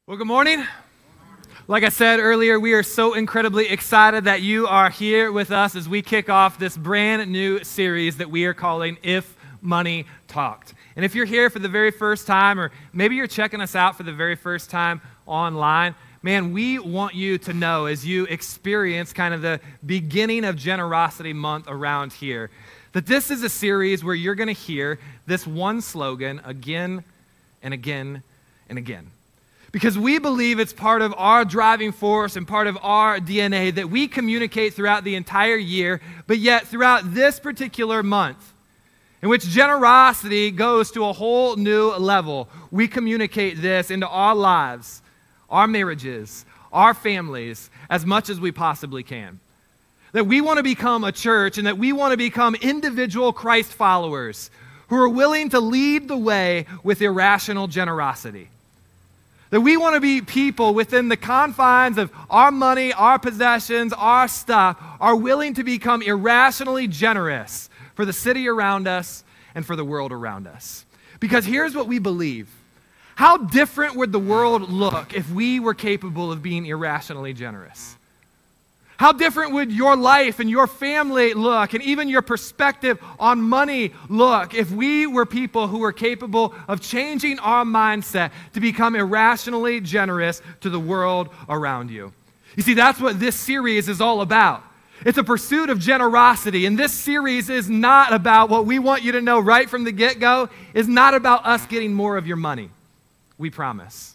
Well, good morning. Like I said earlier, we are so incredibly excited that you are here with us as we kick off this brand new series that we are calling If Money Talked. And if you're here for the very first time, or maybe you're checking us out for the very first time online, man, we want you to know as you experience kind of the beginning of Generosity Month around here, that this is a series where you're going to hear this one slogan again and again and again. Because we believe it's part of our driving force and part of our DNA that we communicate throughout the entire year, but yet throughout this particular month, in which generosity goes to a whole new level, we communicate this into our lives, our marriages, our families, as much as we possibly can. That we want to become a church and that we want to become individual Christ followers who are willing to lead the way with irrational generosity. That we want to be people within the confines of our money, our possessions, our stuff, are willing to become irrationally generous for the city around us and for the world around us. Because here's what we believe. How different would the world look if we were capable of being irrationally generous? How different would your life and your family look, and even your perspective on money look, if we were people who were capable of changing our mindset to become irrationally generous to the world around you? You see, that's what this series is all about. It's a pursuit of generosity, and this series is not about, what we want you to know right from the get-go, is not about us getting more of your money. We promise.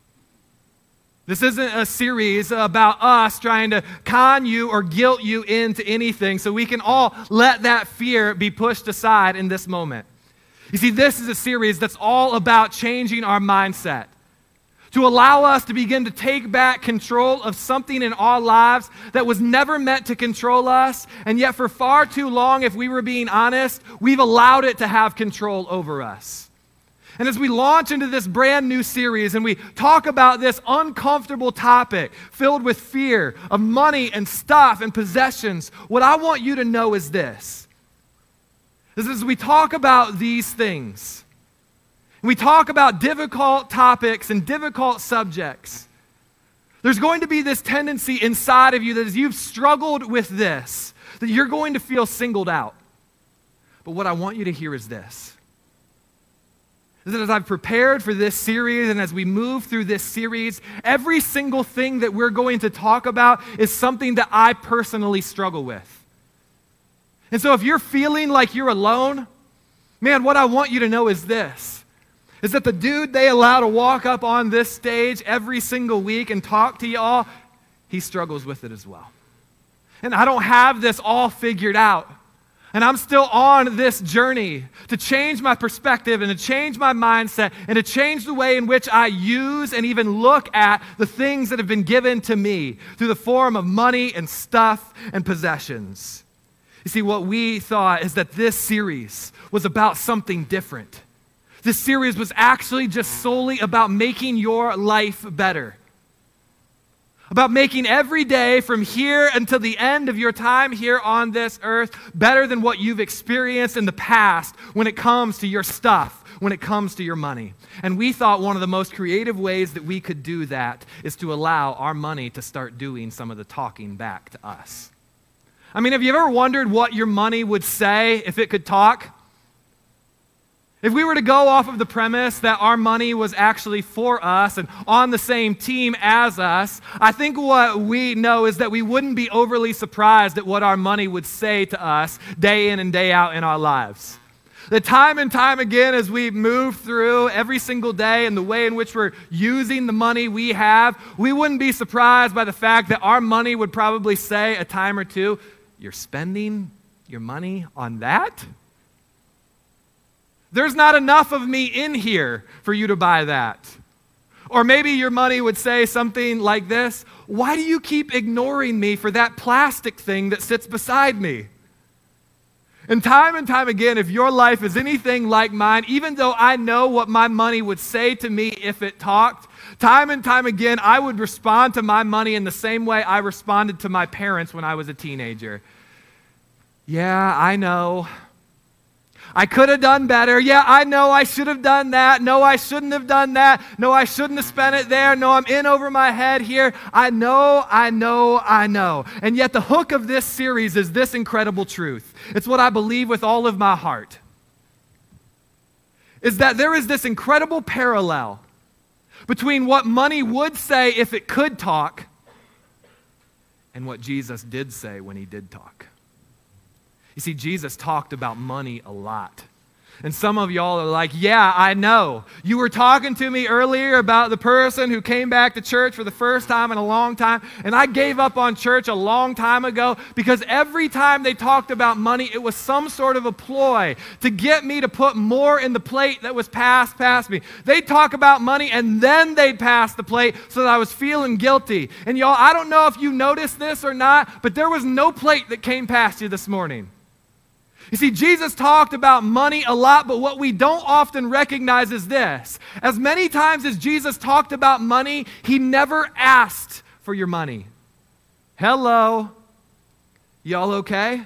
This isn't a series about us trying to con you or guilt you into anything so we can all let that fear be pushed aside in this moment. You see, this is a series that's all about changing our mindset, to allow us to begin to take back control of something in our lives that was never meant to control us, and yet for far too long, if we were being honest, we've allowed it to have control over us. And as we launch into this brand new series and we talk about this uncomfortable topic filled with fear of money and stuff and possessions, what I want you to know is this. Is as we talk about these things, and we talk about difficult topics and difficult subjects, there's going to be this tendency inside of you that as you've struggled with this, that you're going to feel singled out. But what I want you to hear is this. Is that as I've prepared for this series and as we move through this series, every single thing that we're going to talk about is something that I personally struggle with. And so if you're feeling like you're alone, man, what I want you to know is this, is that the dude they allow to walk up on this stage every single week and talk to y'all, he struggles with it as well. And I don't have this all figured out. And I'm still on this journey to change my perspective and to change my mindset and to change the way in which I use and even look at the things that have been given to me through the form of money and stuff and possessions. You see, what we thought is that this series was about something different. This series was actually just solely about making your life better. About making every day from here until the end of your time here on this earth better than what you've experienced in the past when it comes to your stuff, when it comes to your money. And we thought one of the most creative ways that we could do that is to allow our money to start doing some of the talking back to us. I mean, have you ever wondered what your money would say if it could talk? If we were to go off of the premise that our money was actually for us and on the same team as us, I think what we know is that we wouldn't be overly surprised at what our money would say to us day in and day out in our lives. That time and time again as we move through every single day and the way in which we're using the money we have, we wouldn't be surprised by the fact that our money would probably say a time or two, "You're spending your money on that? There's not enough of me in here for you to buy that." Or maybe your money would say something like this, "Why do you keep ignoring me for that plastic thing that sits beside me?" And time again, if your life is anything like mine, even though I know what my money would say to me if it talked, time and time again, I would respond to my money in the same way I responded to my parents when I was a teenager. "Yeah, I know. I could have done better. Yeah, I know I should have done that. No, I shouldn't have done that. No, I shouldn't have spent it there. No, I'm in over my head here. I know. And yet the hook of this series is this incredible truth. It's what I believe with all of my heart. Is that there is this incredible parallel between what money would say if it could talk and what Jesus did say when he did talk. You see, Jesus talked about money a lot. And some of y'all are like, yeah, I know. You were talking to me earlier about the person who came back to church for the first time in a long time, and I gave up on church a long time ago because every time they talked about money, it was some sort of a ploy to get me to put more in the plate that was passed past me. They'd talk about money, and then they'd pass the plate so that I was feeling guilty. And y'all, I don't know if you noticed this or not, but there was no plate that came past you this morning. You see, Jesus talked about money a lot, but what we don't often recognize is this. As many times as Jesus talked about money, he never asked for your money. Hello? Y'all okay?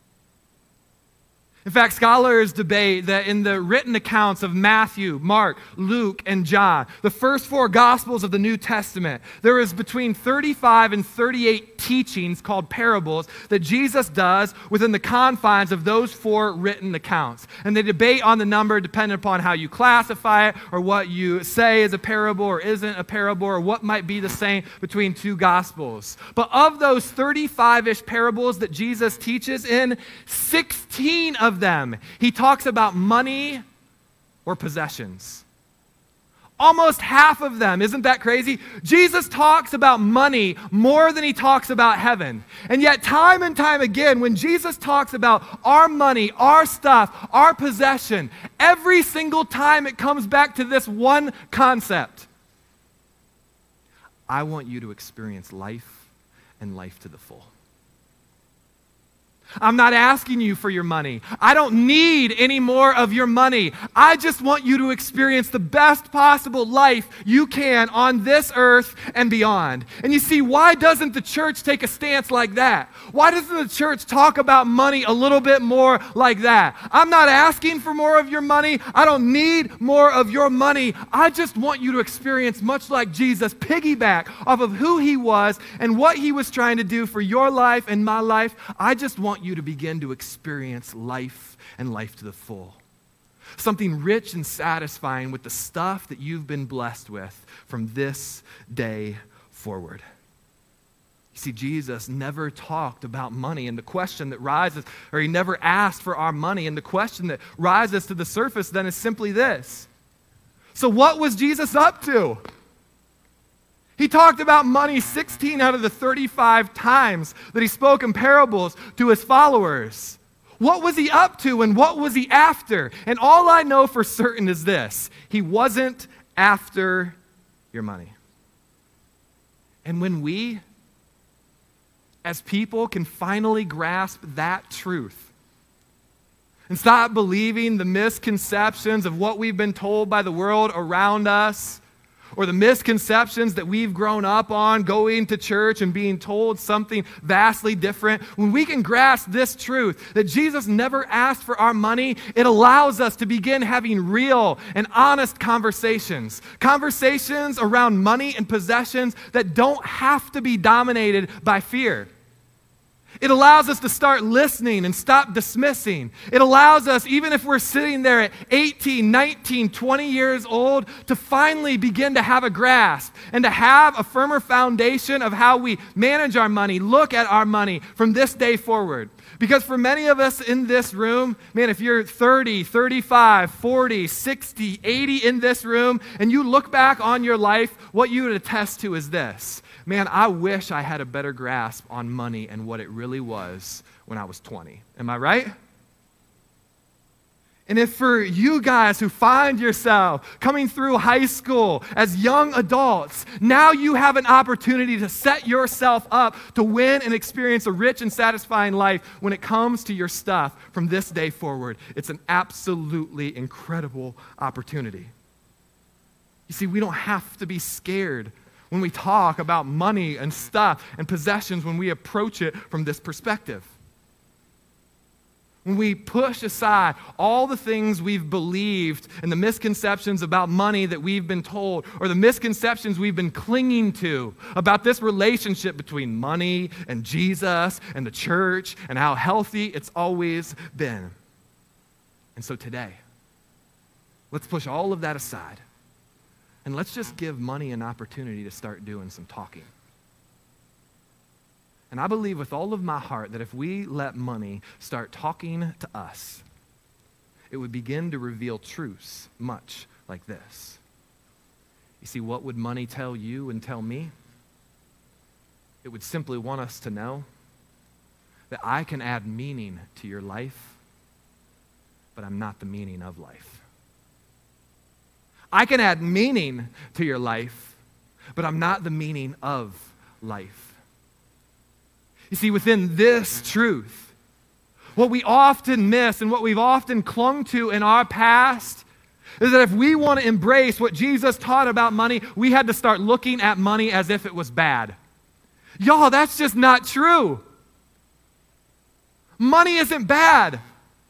In fact, scholars debate that in the written accounts of Matthew, Mark, Luke, and John, the first four Gospels of the New Testament, there is between 35 and 38 teachings called parables that Jesus does within the confines of those four written accounts. And they debate on the number depending upon how you classify it or what you say is a parable or isn't a parable or what might be the same between two Gospels. But of those 35-ish parables that Jesus teaches in, 16 of them, he talks about money or possessions. Almost half of them, isn't that crazy? Jesus talks about money more than he talks about heaven. And yet time and time again, when Jesus talks about our money, our stuff, our possession, every single time it comes back to this one concept. I want you to experience life and life to the full. I'm not asking you for your money. I don't need any more of your money. I just want you to experience the best possible life you can on this earth and beyond. And you see, why doesn't the church take a stance like that? Why doesn't the church talk about money a little bit more like that? I'm not asking for more of your money. I don't need more of your money. I just want you to experience, much like Jesus, piggyback off of who he was and what he was trying to do for your life and my life. I just want you to begin to experience life and life to the full. Something rich and satisfying with the stuff that you've been blessed with from this day forward. You see, Jesus never talked about money, and the question that rises, or he never asked for our money, and the question that rises to the surface then is simply this. So what was Jesus up to? He talked about money 16 out of the 35 times that he spoke in parables to his followers. What was he up to and what was he after? And all I know for certain is this. He wasn't after your money. And when we, as people, can finally grasp that truth and stop believing the misconceptions of what we've been told by the world around us, or the misconceptions that we've grown up on going to church and being told something vastly different, when we can grasp this truth that Jesus never asked for our money, it allows us to begin having real and honest conversations. Conversations around money and possessions that don't have to be dominated by fear. It allows us to start listening and stop dismissing. It allows us, even if we're sitting there at 18, 19, 20 years old, to finally begin to have a grasp and to have a firmer foundation of how we manage our money, look at our money from this day forward. Because for many of us in this room, man, if you're 30, 35, 40, 60, 80 in this room, and you look back on your life, what you would attest to is this. Man, I wish I had a better grasp on money and what it really was when I was 20. Am I right? And if for you guys who find yourself coming through high school as young adults, now you have an opportunity to set yourself up to win and experience a rich and satisfying life when it comes to your stuff from this day forward. It's an absolutely incredible opportunity. You see, we don't have to be scared when we talk about money and stuff and possessions when we approach it from this perspective. when we push aside all the things we've believed and the misconceptions about money that we've been told, or the misconceptions we've been clinging to about this relationship between money and Jesus and the church and how healthy it's always been. And so today, let's push all of that aside and let's just give money an opportunity to start doing some talking. And I believe with all of my heart that if we let money start talking to us, it would begin to reveal truths much like this. You see, what would money tell you and tell me? It would simply want us to know that I can add meaning to your life, but I'm not the meaning of life. I can add meaning to your life, but I'm not the meaning of life. You see, within this truth, what we often miss and what we've often clung to in our past is that if we want to embrace what Jesus taught about money, we had to start looking at money as if it was bad. Y'all, that's just not true. Money isn't bad.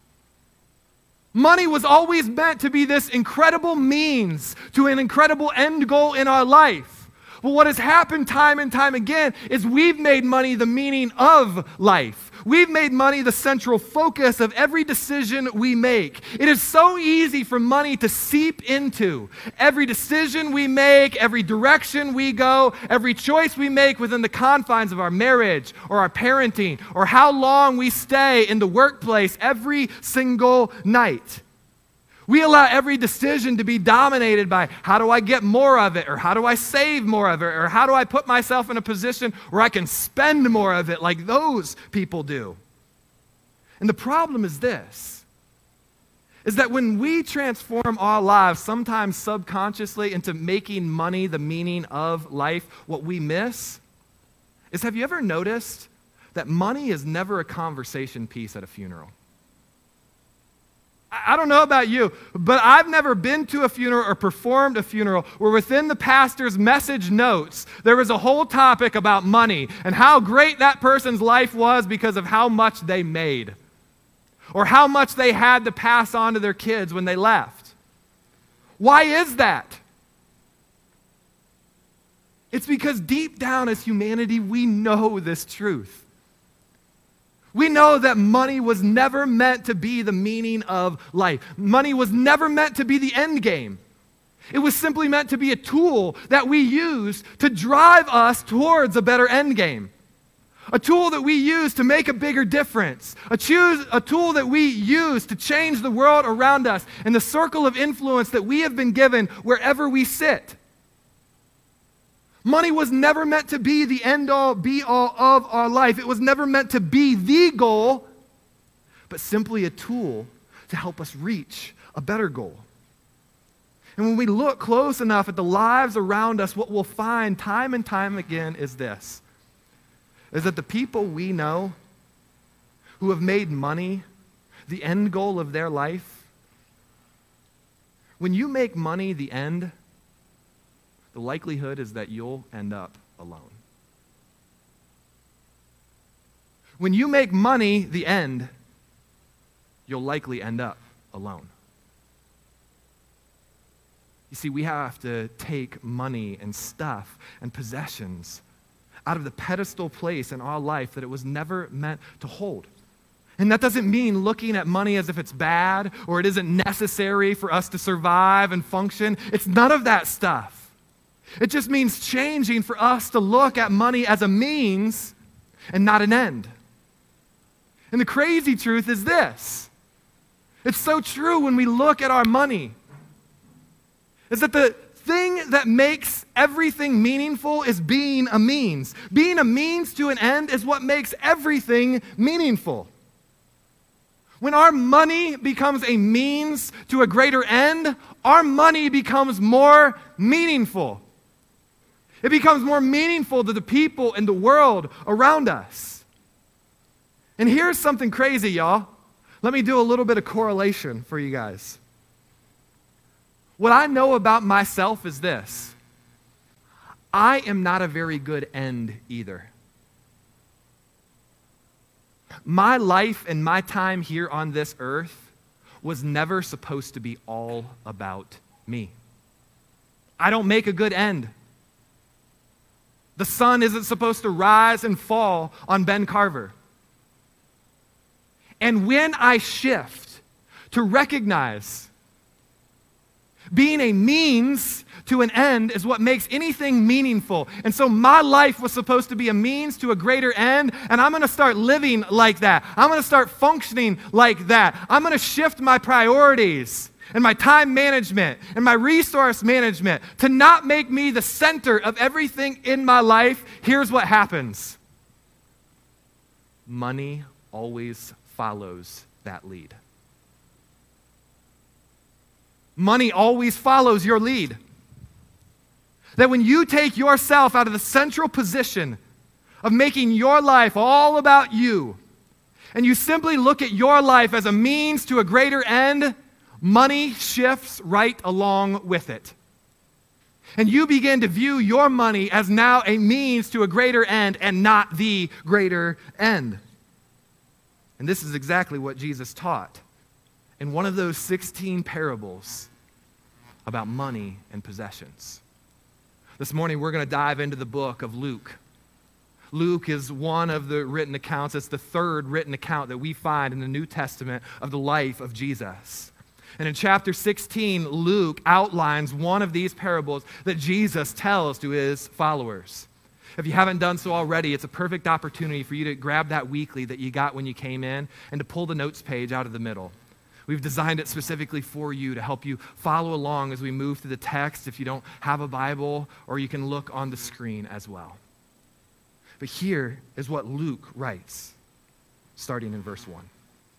Money was always meant to be this incredible means to an incredible end goal in our life. But what has happened time and time again is we've made money the meaning of life. We've made money the central focus of every decision we make. It is so easy for money to seep into every decision we make, every direction we go, every choice we make within the confines of our marriage or our parenting or how long we stay in the workplace every single night. We allow every decision to be dominated by how do I get more of it, or how do I save more of it, or how do I put myself in a position where I can spend more of it like those people do. And the problem is this, is that when we transform our lives, sometimes subconsciously, into making money the meaning of life, what we miss is, have you ever noticed that money is never a conversation piece at a funeral? I don't know about you, but I've never been to a funeral or performed a funeral where within the pastor's message notes, there was a whole topic about money and how great that person's life was because of how much they made or how much they had to pass on to their kids when they left. Why is that? It's because deep down as humanity, we know this truth. We know that money was never meant to be the meaning of life. Money was never meant to be the end game. It was simply meant to be a tool that we use to drive us towards a better end game. A tool that we use to make a bigger difference. A tool that we use to change the world around us and the circle of influence that we have been given wherever we sit. Money was never meant to be the end-all, be-all of our life. It was never meant to be the goal, but simply a tool to help us reach a better goal. And when we look close enough at the lives around us, what we'll find time and time again is this, is that the people we know who have made money the end goal of their life, when you make money the end, the likelihood is that you'll end up alone. When you make money the end, you'll likely end up alone. You see, we have to take money and stuff and possessions out of the pedestal place in our life that it was never meant to hold. And that doesn't mean looking at money as if it's bad or it isn't necessary for us to survive and function. It's none of that stuff. It just means changing for us to look at money as a means and not an end. And the crazy truth is this. It's so true when we look at our money. Is that the thing that makes everything meaningful is being a means. Being a means to an end is what makes everything meaningful. When our money becomes a means to a greater end, our money becomes more meaningful. It becomes more meaningful to the people in the world around us. And here's something crazy, y'all. Let me do a little bit of correlation for you guys. What I know about myself is this. I am not a very good end either. My life and my time here on this earth was never supposed to be all about me. I don't make a good end. The sun isn't supposed to rise and fall on Ben Carver. And when I shift to recognize being a means to an end is what makes anything meaningful. And so my life was supposed to be a means to a greater end, and I'm going to start living like that. I'm going to start functioning like that. I'm going to shift my priorities and my time management and my resource management to not make me the center of everything in my life. Here's what happens. Money always follows that lead. Money always follows your lead. That when you take yourself out of the central position of making your life all about you, and you simply look at your life as a means to a greater end, money shifts right along with it. And you begin to view your money as now a means to a greater end and not the greater end. And this is exactly what Jesus taught in one of those 16 parables about money and possessions. This morning, we're going to dive into the book of Luke. Luke is one of the written accounts. It's the third written account that we find in the New Testament of the life of Jesus. And in chapter 16, Luke outlines one of these parables that Jesus tells to his followers. If you haven't done so already, it's a perfect opportunity for you to grab that weekly that you got when you came in and to pull the notes page out of the middle. We've designed it specifically for you to help you follow along as we move through the text if you don't have a Bible, or you can look on the screen as well. But here is what Luke writes, starting in verse 1.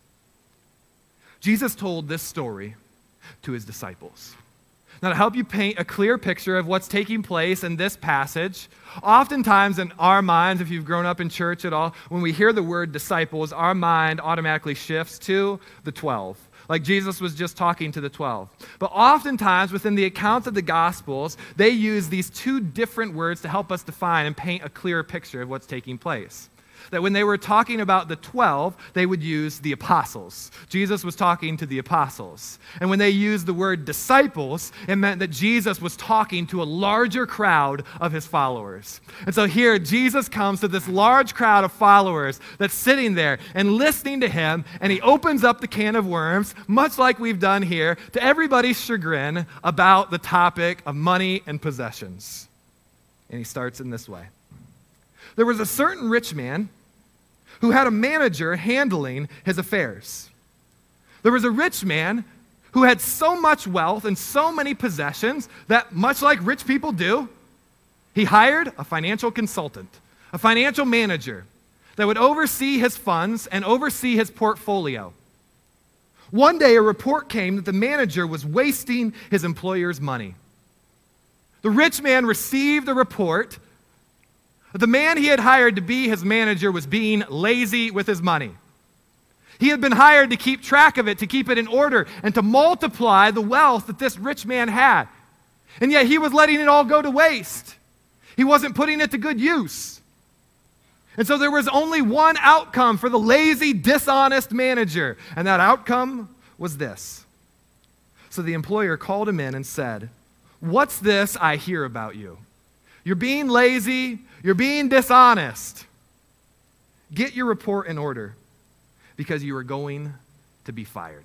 Jesus told this story to his disciples. Now, to help you paint a clear picture of what's taking place in this passage, oftentimes in our minds, if you've grown up in church at all, when we hear the word disciples, our mind automatically shifts to the 12. Like Jesus was just talking to the 12. But oftentimes within the accounts of the Gospels, they use these two different words to help us define and paint a clearer picture of what's taking place. That when they were talking about the 12, they would use the apostles. Jesus was talking to the apostles. And when they used the word disciples, it meant that Jesus was talking to a larger crowd of his followers. And so here, Jesus comes to this large crowd of followers that's sitting there and listening to him, and he opens up the can of worms, much like we've done here, to everybody's chagrin about the topic of money and possessions. And he starts in this way. There was a certain rich man who had a manager handling his affairs. There was a rich man who had so much wealth and so many possessions that, much like rich people do, he hired a financial consultant, a financial manager that would oversee his funds and oversee his portfolio. One day, a report came that the manager was wasting his employer's money. The rich man received a report. The man he had hired to be his manager was being lazy with his money. He had been hired to keep track of it, to keep it in order, and to multiply the wealth that this rich man had. And yet he was letting it all go to waste. He wasn't putting it to good use. And so there was only one outcome for the lazy, dishonest manager, and that outcome was this. So the employer called him in and said, "What's this I hear about you? You're being lazy. You're being dishonest. Get your report in order because you are going to be fired.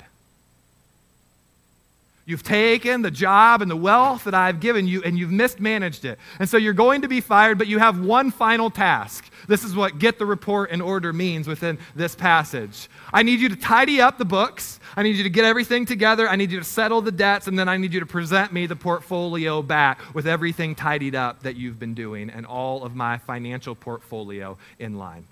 You've taken the job and the wealth that I've given you and you've mismanaged it. And so you're going to be fired, but you have one final task. This is what get the report in order means within this passage. I need you to tidy up the books. I need you to get everything together. I need you to settle the debts, and then I need you to present me the portfolio back with everything tidied up that you've been doing and all of my financial portfolio in line."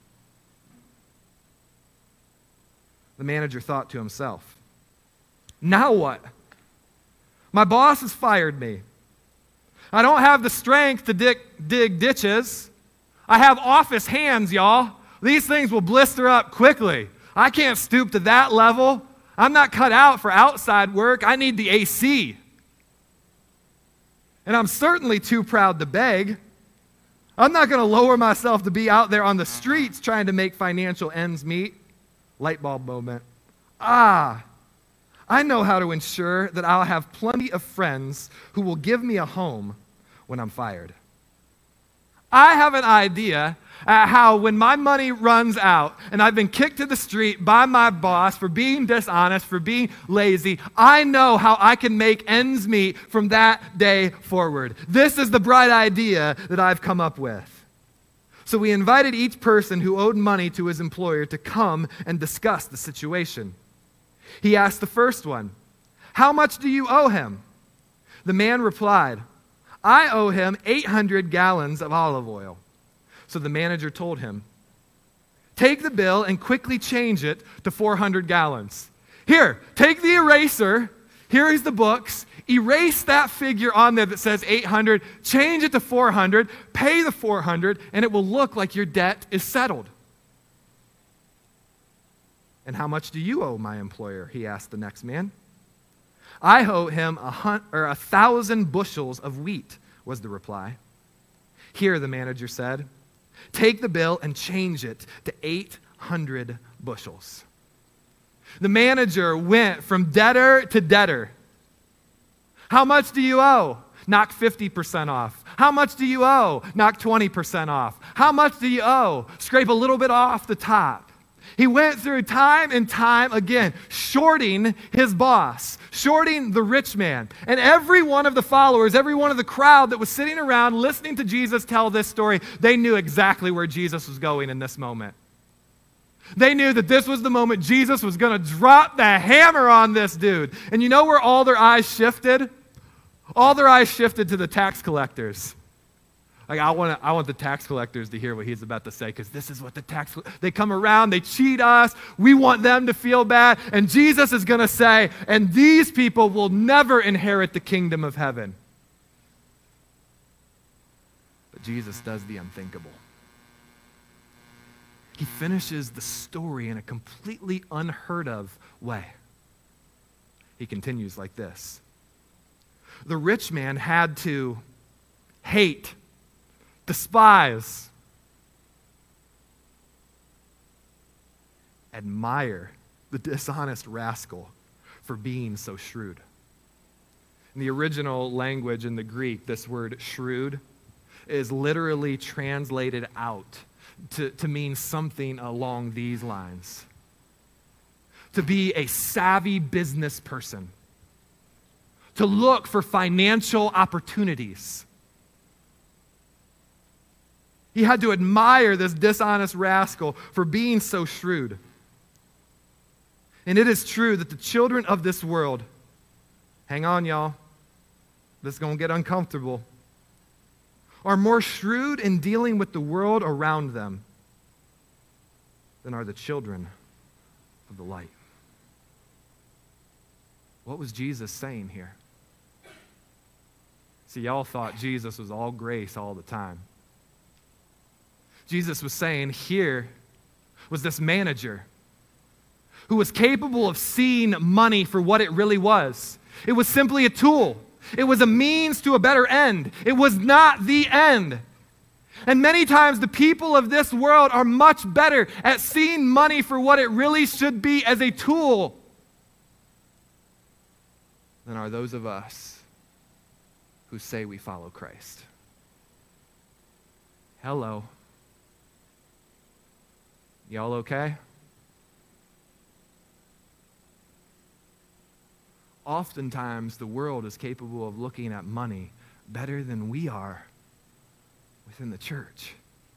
The manager thought to himself, "Now what? My boss has fired me. I don't have the strength to dig ditches. I have office hands, y'all. These things will blister up quickly. I can't stoop to that level. I'm not cut out for outside work. I need the AC. And I'm certainly too proud to beg. I'm not going to lower myself to be out there on the streets trying to make financial ends meet. Light bulb moment. I know how to ensure that I'll have plenty of friends who will give me a home when I'm fired. I have an idea how when my money runs out and I've been kicked to the street by my boss for being dishonest, for being lazy, I know how I can make ends meet from that day forward. This is the bright idea that I've come up with. So we invited each person who owed money to his employer to come and discuss the situation. He asked the first one, "How much do you owe him?" The man replied, "I owe him 800 gallons of olive oil." So the manager told him, "Take the bill and quickly change it to 400 gallons. Here, take the eraser. Here is the books. Erase that figure on there that says 800, change it to 400, pay the 400, and it will look like your debt is settled." "And how much do you owe my employer?" he asked the next man. "I owe him 1,000 bushels of wheat," was the reply. "Here," the manager said, "take the bill and change it to 800 bushels. The manager went from debtor to debtor. "How much do you owe?" "Knock 50% off." "How much do you owe?" "Knock 20% off." "How much do you owe?" "Scrape a little bit off the top." He went through time and time again, shorting his boss, shorting the rich man. And every one of the followers, every one of the crowd that was sitting around listening to Jesus tell this story, they knew exactly where Jesus was going in this moment. They knew that this was the moment Jesus was going to drop the hammer on this dude. And you know where all their eyes shifted? All their eyes shifted to the tax collectors. Like, I want the tax collectors to hear what he's about to say, because this is what they come around, they cheat us, we want them to feel bad, and Jesus is going to say, "And these people will never inherit the kingdom of heaven." But Jesus does the unthinkable. He finishes the story in a completely unheard of way. He continues like this. The rich man had to hate, despise, admire the dishonest rascal for being so shrewd. In the original language in the Greek, this word shrewd is literally translated out to mean something along these lines. To be a savvy business person. To look for financial opportunities. He had to admire this dishonest rascal for being so shrewd. And it is true that the children of this world, hang on, y'all, this is going to get uncomfortable, are more shrewd in dealing with the world around them than are the children of the light. What was Jesus saying here? See, y'all thought Jesus was all grace all the time. Jesus was saying here was this manager who was capable of seeing money for what it really was. It was simply a tool. It was a means to a better end. It was not the end. And many times the people of this world are much better at seeing money for what it really should be as a tool than are those of us who say we follow Christ. Hello. Y'all okay? Oftentimes, the world is capable of looking at money better than we are within the church.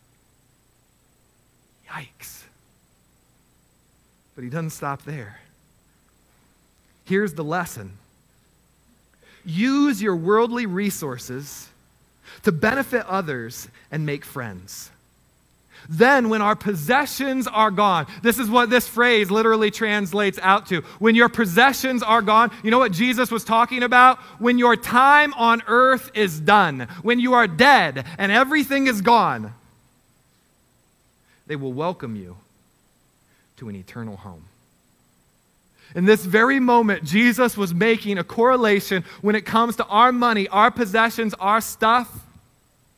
Yikes. But he doesn't stop there. Here's the lesson. Use your worldly resources to benefit others and make friends. Then when our possessions are gone, this is what this phrase literally translates out to. When your possessions are gone, you know what Jesus was talking about? When your time on earth is done, when you are dead and everything is gone, they will welcome you to an eternal home. In this very moment, Jesus was making a correlation when it comes to our money, our possessions, our stuff,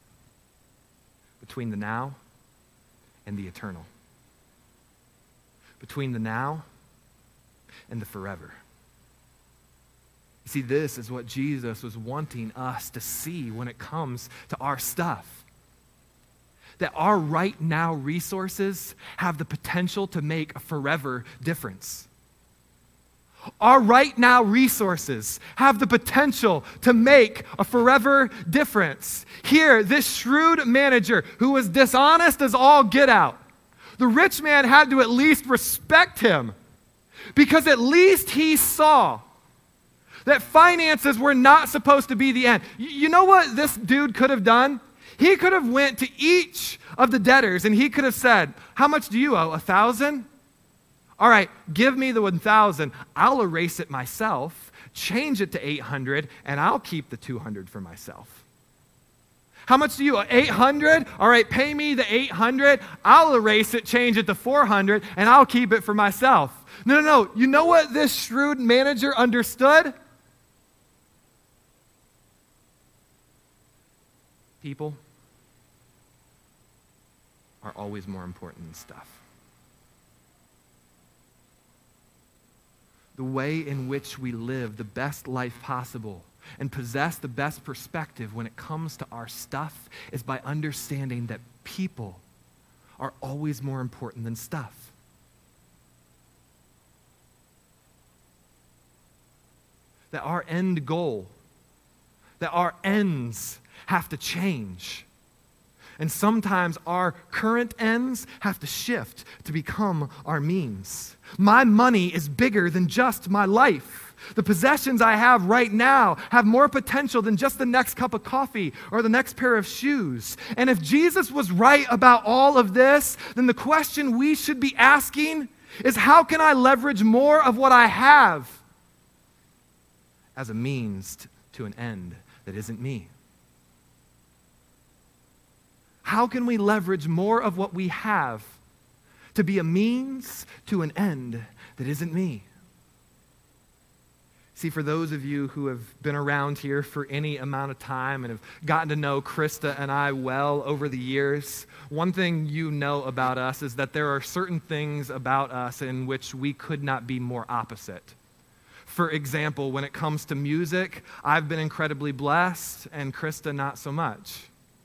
between the now and the eternal. between the now and the forever. You see, this is what Jesus was wanting us to see when it comes to our stuff. That our right now resources have the potential to make a forever difference. Our right now resources have the potential to make a forever difference. Here, this shrewd manager who was dishonest as all get out, the rich man had to at least respect him because at least he saw that finances were not supposed to be the end. You know what this dude could have done? He could have went to each of the debtors and he could have said, how much do you owe? 1,000? All right, give me the 1,000. I'll erase it myself, change it to 800, and I'll keep the 200 for myself. How much do you owe? 800? All right, pay me the 800. I'll erase it, change it to 400, and I'll keep it for myself. No. You know what this shrewd manager understood? People are always more important than stuff. The way in which we live the best life possible and possess the best perspective when it comes to our stuff is by understanding that people are always more important than stuff. That our end goal, that our ends have to change. And sometimes our current ends have to shift to become our means. My money is bigger than just my life. The possessions I have right now have more potential than just the next cup of coffee or the next pair of shoes. And if Jesus was right about all of this, then the question we should be asking is, how can I leverage more of what I have as a means to an end that isn't me? How can we leverage more of what we have to be a means to an end that isn't me? See, for those of you who have been around here for any amount of time and have gotten to know Krista and I well over the years, one thing you know about us is that there are certain things about us in which we could not be more opposite. For example, when it comes to music, I've been incredibly blessed, and Krista not so much.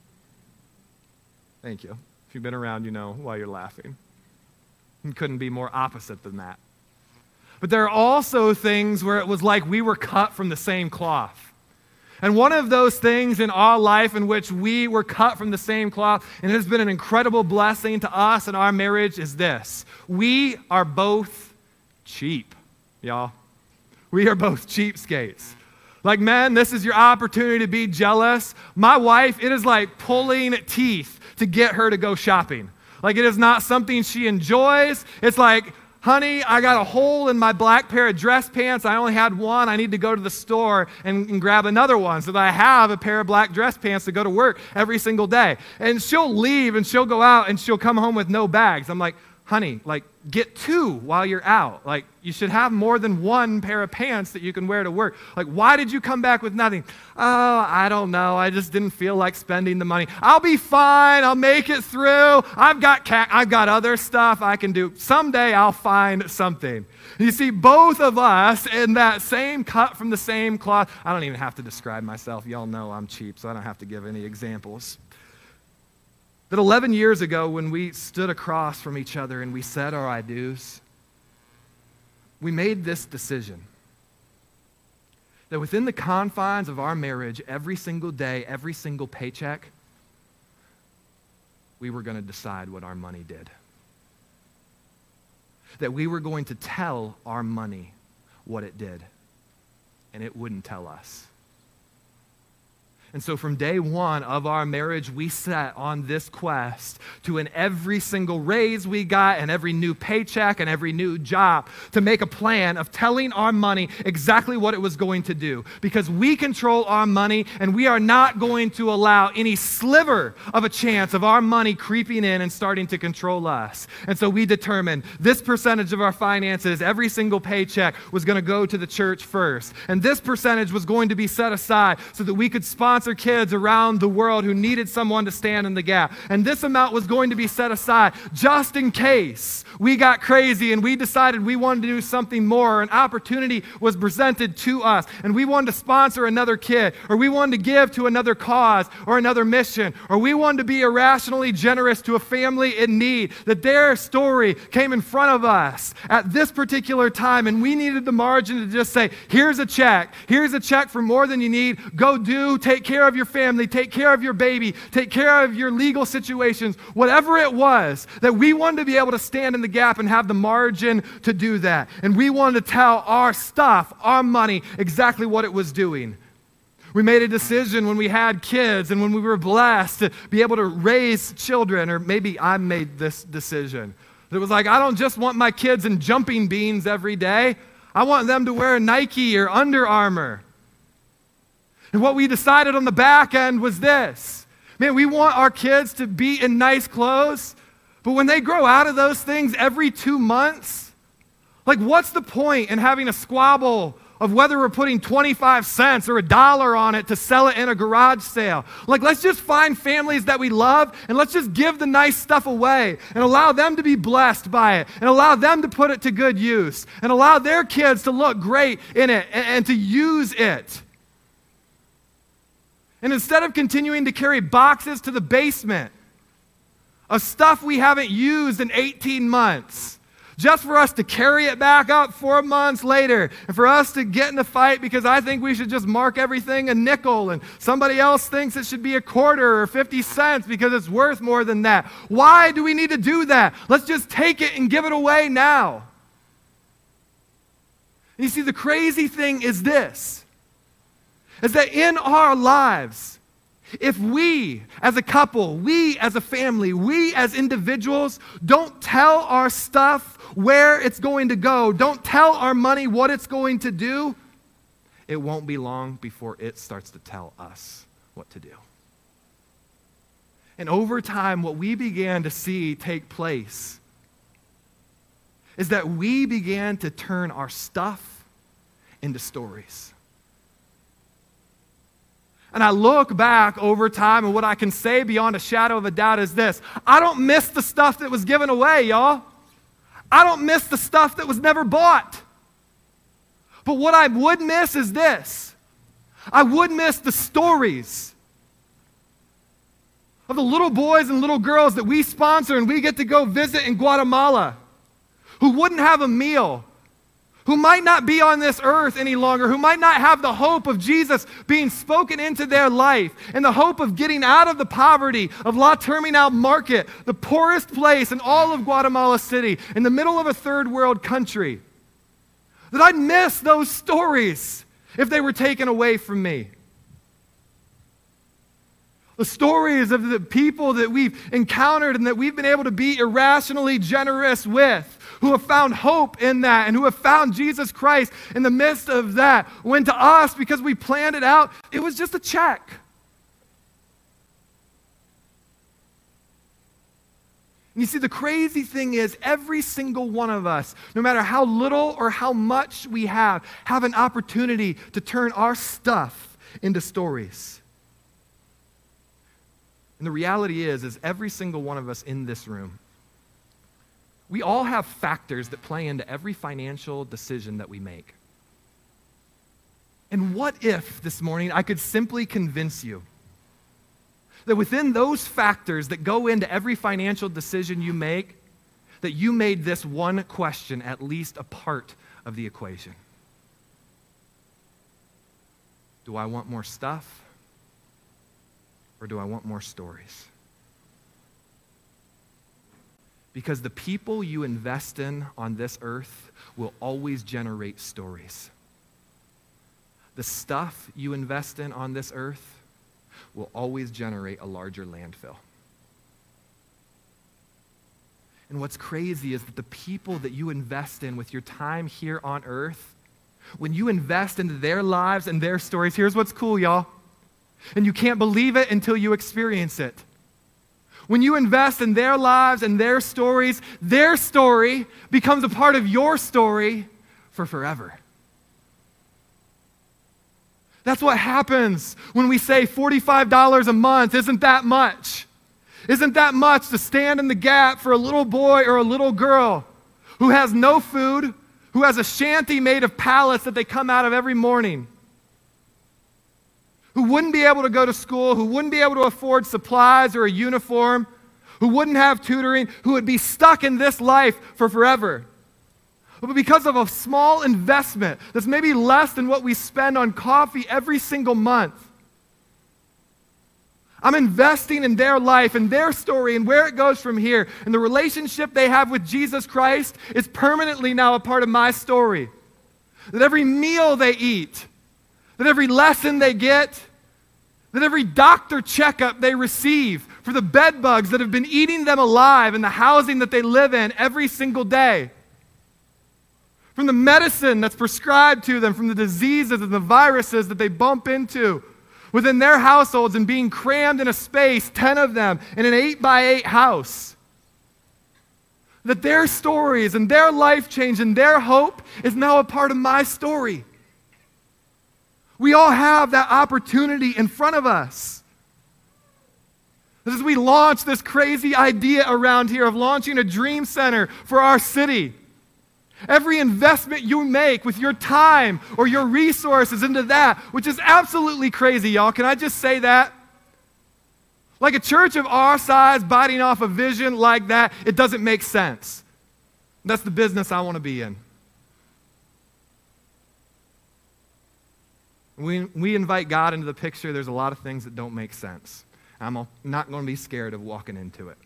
Thank you. If you've been around, you know why you're laughing. You couldn't be more opposite than that. But there are also things where it was like we were cut from the same cloth. And one of those things in our life in which we were cut from the same cloth, and it has been an incredible blessing to us and our marriage, is this. We are both cheap, y'all. We are both cheapskates. Like, men, this is your opportunity to be jealous. My wife, it is like pulling teeth to get her to go shopping. Like, it is not something she enjoys. It's like, honey, I got a hole in my black pair of dress pants. I only had one. I need to go to the store and grab another one so that I have a pair of black dress pants to go to work every single day. And she'll leave and she'll go out and she'll come home with no bags. I'm like, honey, like, get two while you're out. Like, you should have more than one pair of pants that you can wear to work. Like, why did you come back with nothing? Oh, I don't know. I just didn't feel like spending the money. I'll be fine. I'll make it through. I've got other stuff I can do. Someday I'll find something. You see, both of us in that same cut from the same cloth. I don't even have to describe myself. Y'all know I'm cheap, so I don't have to give any examples. That 11 years ago, when we stood across from each other and we said our I do's, we made this decision that within the confines of our marriage, every single day, every single paycheck, we were going to decide what our money did. That we were going to tell our money what it did, and it wouldn't tell us. And so from day one of our marriage, we set on this quest to, in every single raise we got and every new paycheck and every new job, to make a plan of telling our money exactly what it was going to do. Because we control our money, and we are not going to allow any sliver of a chance of our money creeping in and starting to control us. And so we determined this percentage of our finances, every single paycheck, was going to go to the church first. And this percentage was going to be set aside so that we could sponsor sponsor kids around the world who needed someone to stand in the gap. And this amount was going to be set aside just in case we got crazy and we decided we wanted to do something more. An opportunity was presented to us and we wanted to sponsor another kid, or we wanted to give to another cause or another mission, or we wanted to be irrationally generous to a family in need, that their story came in front of us at this particular time, and we needed the margin to just say, here's a check for more than you need. Go take care of your family, take care of your baby, take care of your legal situations, whatever it was, that we wanted to be able to stand in the gap and have the margin to do that. And we wanted to tell our stuff, our money, exactly what it was doing. We made a decision when we had kids and when we were blessed to be able to raise children, or maybe I made this decision. It was like, I don't just want my kids in jumping beans every day. I want them to wear Nike or Under Armour. And what we decided on the back end was this. Man, we want our kids to be in nice clothes, but when they grow out of those things every 2 months, like what's the point in having a squabble of whether we're putting 25 cents or $1 on it to sell it in a garage sale? Like, let's just find families that we love and let's just give the nice stuff away and allow them to be blessed by it and allow them to put it to good use and allow their kids to look great in it and to use it. And instead of continuing to carry boxes to the basement of stuff we haven't used in 18 months, just for us to carry it back up 4 months later, and for us to get in a fight because I think we should just mark everything a nickel, and somebody else thinks it should be a quarter or 50 cents because it's worth more than that. Why do we need to do that? Let's just take it and give it away now. And you see, the crazy thing is this, is that in our lives, if we as a couple, we as a family, we as individuals don't tell our stuff where it's going to go, don't tell our money what it's going to do, it won't be long before it starts to tell us what to do. And over time, what we began to see take place is that we began to turn our stuff into stories. And I look back over time, and what I can say beyond a shadow of a doubt is this: I don't miss the stuff that was given away, y'all. I don't miss the stuff that was never bought. But what I would miss is this: I would miss the stories of the little boys and little girls that we sponsor and we get to go visit in Guatemala, who wouldn't have a meal, who might not be on this earth any longer, who might not have the hope of Jesus being spoken into their life and the hope of getting out of the poverty of La Terminal Market, the poorest place in all of Guatemala City, in the middle of a third world country. That I'd miss those stories if they were taken away from me. The stories of the people that we've encountered and that we've been able to be irrationally generous with, who have found hope in that and who have found Jesus Christ in the midst of that, when to us, because we planned it out, it was just a check. And you see, the crazy thing is every single one of us, no matter how little or how much we have an opportunity to turn our stuff into stories. And the reality is every single one of us in this room, we all have factors that play into every financial decision that we make. And what if this morning I could simply convince you that within those factors that go into every financial decision you make, that you made this one question at least a part of the equation? Do I want more stuff? Or do I want more stories? Because the people you invest in on this earth will always generate stories. The stuff you invest in on this earth will always generate a larger landfill. And what's crazy is that the people that you invest in with your time here on earth, when you invest into their lives and their stories, here's what's cool, y'all. And you can't believe it until you experience it. When you invest in their lives and their stories, their story becomes a part of your story for forever. That's what happens when we say $45 a month isn't that much. Isn't that much to stand in the gap for a little boy or a little girl who has no food, who has a shanty made of pallets that they come out of every morning, who wouldn't be able to go to school, who wouldn't be able to afford supplies or a uniform, who wouldn't have tutoring, who would be stuck in this life for forever. But because of a small investment that's maybe less than what we spend on coffee every single month, I'm investing in their life and their story and where it goes from here. And the relationship they have with Jesus Christ is permanently now a part of my story. That every meal they eat, that every lesson they get, that every doctor checkup they receive for the bed bugs that have been eating them alive in the housing that they live in every single day, from the medicine that's prescribed to them, from the diseases and the viruses that they bump into within their households and being crammed in a space, 10 of them, in an 8x8 house. That their stories and their life change and their hope is now a part of my story. We all have that opportunity in front of us. As we launch this crazy idea around here of launching a dream center for our city, every investment you make with your time or your resources into that, which is absolutely crazy, y'all. Can I just say that? Like a church of our size biting off a vision like that, it doesn't make sense. That's the business I want to be in. When we invite God into the picture, there's a lot of things that don't make sense. I'm not going to be scared of walking into it.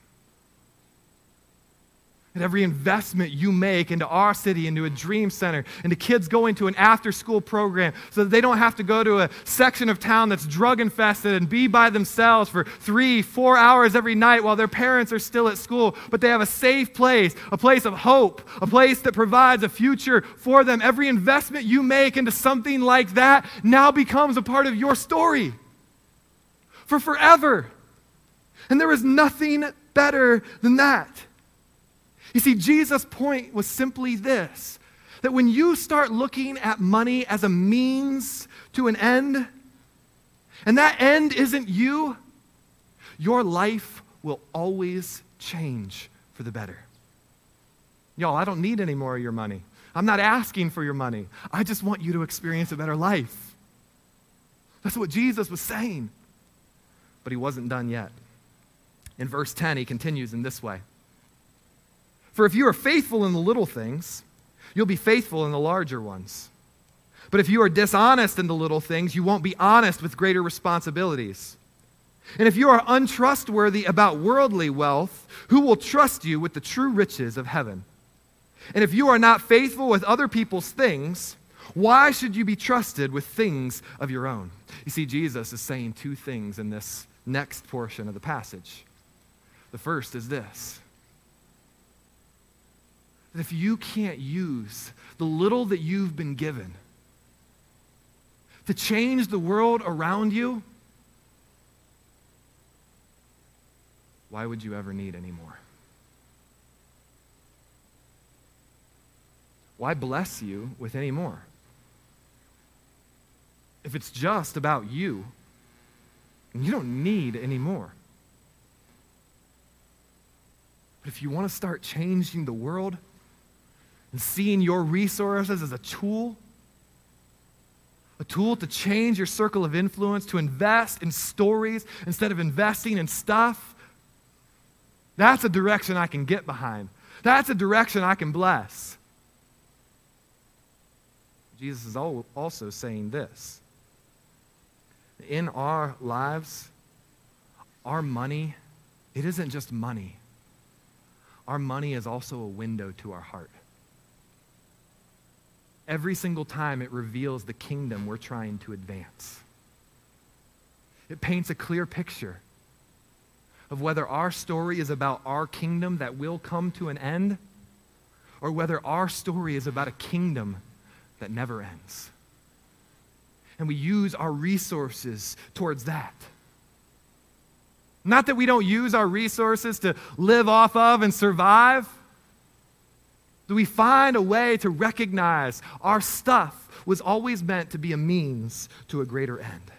And every investment you make into our city, into a dream center, into kids going to an after-school program so that they don't have to go to a section of town that's drug-infested and be by themselves for 3-4 hours every night while their parents are still at school, but they have a safe place, a place of hope, a place that provides a future for them. Every investment you make into something like that now becomes a part of your story for forever. And there is nothing better than that. You see, Jesus' point was simply this, that when you start looking at money as a means to an end, and that end isn't you, your life will always change for the better. Y'all, I don't need any more of your money. I'm not asking for your money. I just want you to experience a better life. That's what Jesus was saying. But he wasn't done yet. In verse 10, he continues in this way. For if you are faithful in the little things, you'll be faithful in the larger ones. But if you are dishonest in the little things, you won't be honest with greater responsibilities. And if you are untrustworthy about worldly wealth, who will trust you with the true riches of heaven? And if you are not faithful with other people's things, why should you be trusted with things of your own? You see, Jesus is saying two things in this next portion of the passage. The first is this: that if you can't use the little that you've been given to change the world around you, why would you ever need any more? Why bless you with any more? If it's just about you, you don't need any more. But if you want to start changing the world and seeing your resources as a tool to change your circle of influence, to invest in stories instead of investing in stuff, that's a direction I can get behind. That's a direction I can bless. Jesus is also saying this. In our lives, our money, it isn't just money. Our money is also a window to our heart. Every single time it reveals the kingdom we're trying to advance. It paints a clear picture of whether our story is about our kingdom that will come to an end, or whether our story is about a kingdom that never ends. And we use our resources towards that. Not that we don't use our resources to live off of and survive. Do we find a way to recognize our stuff was always meant to be a means to a greater end.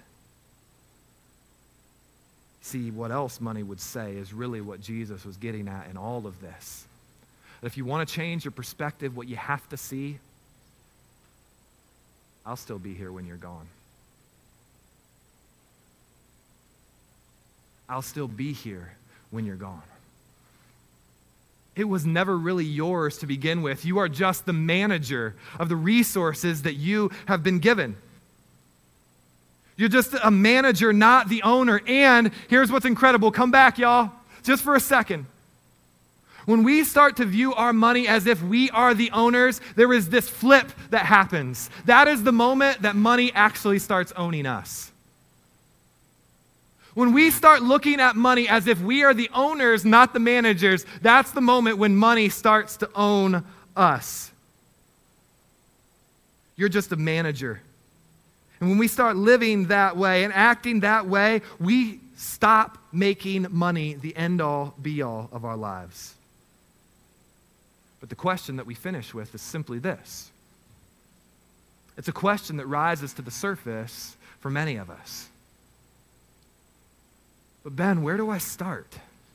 See, what else money would say is really what Jesus was getting at in all of this. That if you want to change your perspective, what you have to see, I'll still be here when you're gone. I'll still be here when you're gone. It was never really yours to begin with. You are just the manager of the resources that you have been given. You're just a manager, not the owner. And here's what's incredible. Come back, y'all, just for a second. When we start to view our money as if we are the owners, there is this flip that happens. That is the moment that money actually starts owning us. When we start looking at money as if we are the owners, not the managers, that's the moment when money starts to own us. You're just a manager. And when we start living that way and acting that way, we stop making money the end-all, be-all of our lives. But the question that we finish with is simply this. It's a question that rises to the surface for many of us. But Ben, where do I start?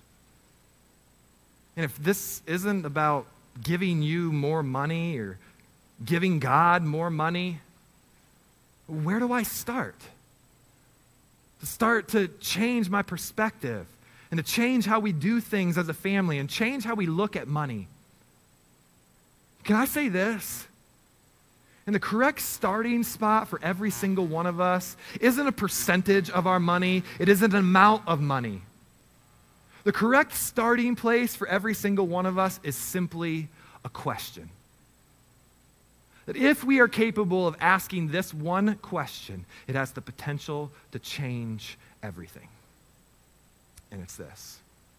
And if this isn't about giving you more money or giving God more money, where do I start? To start to change my perspective and to change how we do things as a family and change how we look at money. Can I say this? And the correct starting spot for every single one of us isn't a percentage of our money. It isn't an amount of money. The correct starting place for every single one of us is simply a question. That if we are capable of asking this one question, it has the potential to change everything. And it's this.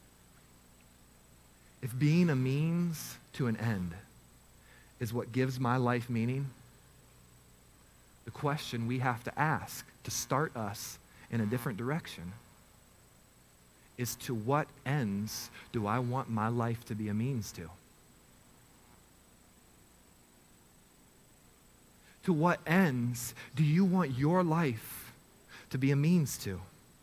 If being a means to an end is what gives my life meaning, the question we have to ask to start us in a different direction is, to what ends do I want my life to be a means to? To what ends do you want your life to be a means to?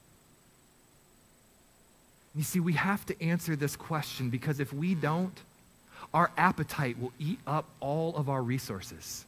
You see, we have to answer this question, because if we don't, our appetite will eat up all of our resources.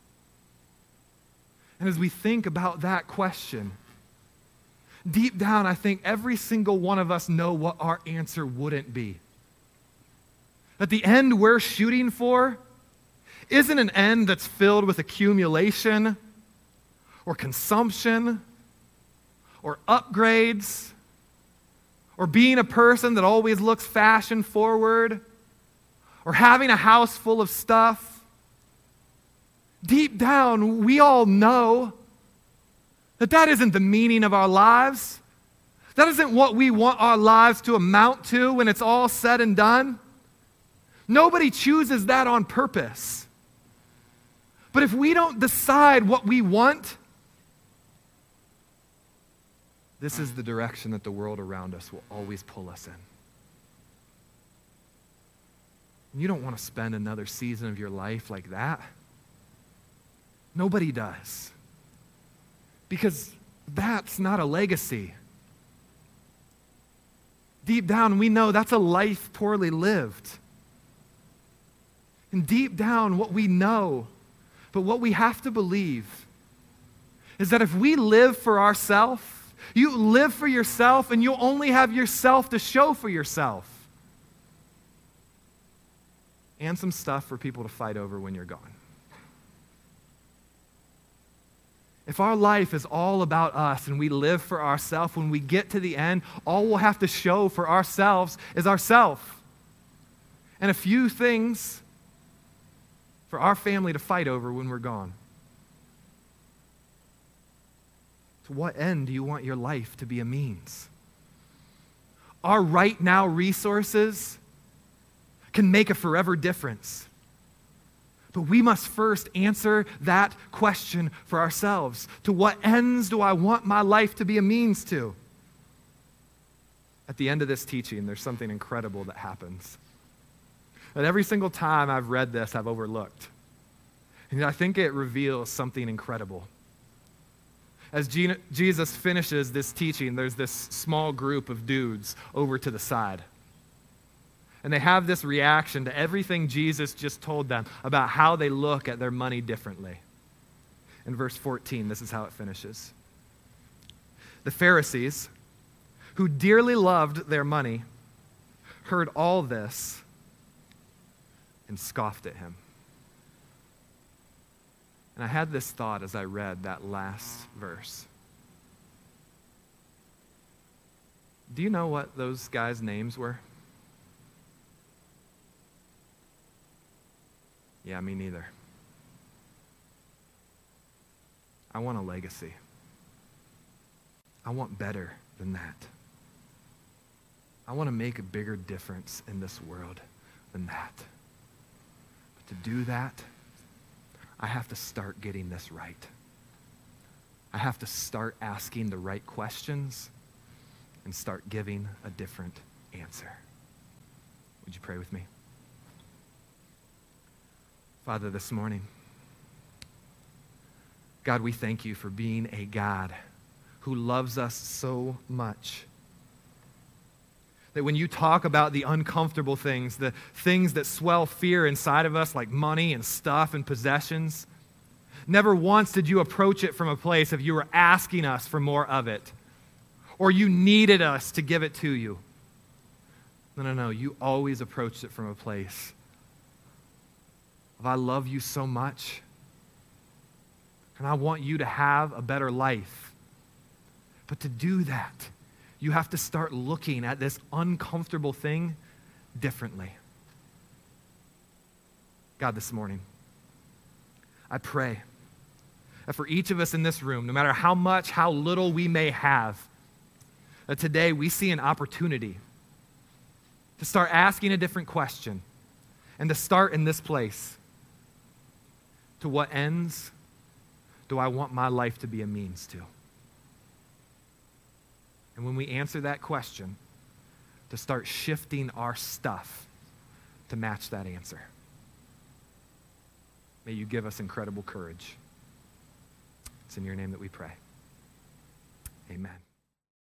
And as we think about that question, deep down, I think every single one of us know what our answer wouldn't be. That the end we're shooting for isn't an end that's filled with accumulation or consumption or upgrades or being a person that always looks fashion forward or having a house full of stuff. Deep down, we all know that that isn't the meaning of our lives. That isn't what we want our lives to amount to when it's all said and done. Nobody chooses that on purpose. But if we don't decide what we want, this is the direction that the world around us will always pull us in. You don't want to spend another season of your life like that. Nobody does. Because that's not a legacy. Deep down, we know that's a life poorly lived. And deep down, what we know, but what we have to believe, is that if we live for ourselves, you live for yourself and you'll only have yourself to show for yourself. And some stuff for people to fight over when you're gone. If our life is all about us and we live for ourselves, when we get to the end, all we'll have to show for ourselves is ourselves. And a few things for our family to fight over when we're gone. To what end do you want your life to be a means? Our right now resources can make a forever difference. But we must first answer that question for ourselves. To what ends do I want my life to be a means to? At the end of this teaching, there's something incredible that happens. That every single time I've read this, I've overlooked. And I think it reveals something incredible. As Jesus finishes this teaching, there's this small group of dudes over to the side. And they have this reaction to everything Jesus just told them about how they look at their money differently. In verse 14, this is how it finishes. The Pharisees, who dearly loved their money, heard all this and scoffed at him. And I had this thought as I read that last verse. Do you know what those guys' names were? Yeah, me neither. I want a legacy. I want better than that. I want to make a bigger difference in this world than that. But to do that, I have to start getting this right. I have to start asking the right questions and start giving a different answer. Would you pray with me? Father, this morning, God, we thank you for being a God who loves us so much that when you talk about the uncomfortable things, the things that swell fear inside of us, like money and stuff and possessions, never once did you approach it from a place of you were asking us for more of it, or you needed us to give it to you. No. You always approached it from a place of, I love you so much, and I want you to have a better life. But to do that, you have to start looking at this uncomfortable thing differently. God, this morning, I pray that for each of us in this room, no matter how much, how little we may have, that today we see an opportunity to start asking a different question and to start in this place. To what ends do I want my life to be a means to? And when we answer that question, to start shifting our stuff to match that answer. May you give us incredible courage. It's in your name that we pray. Amen.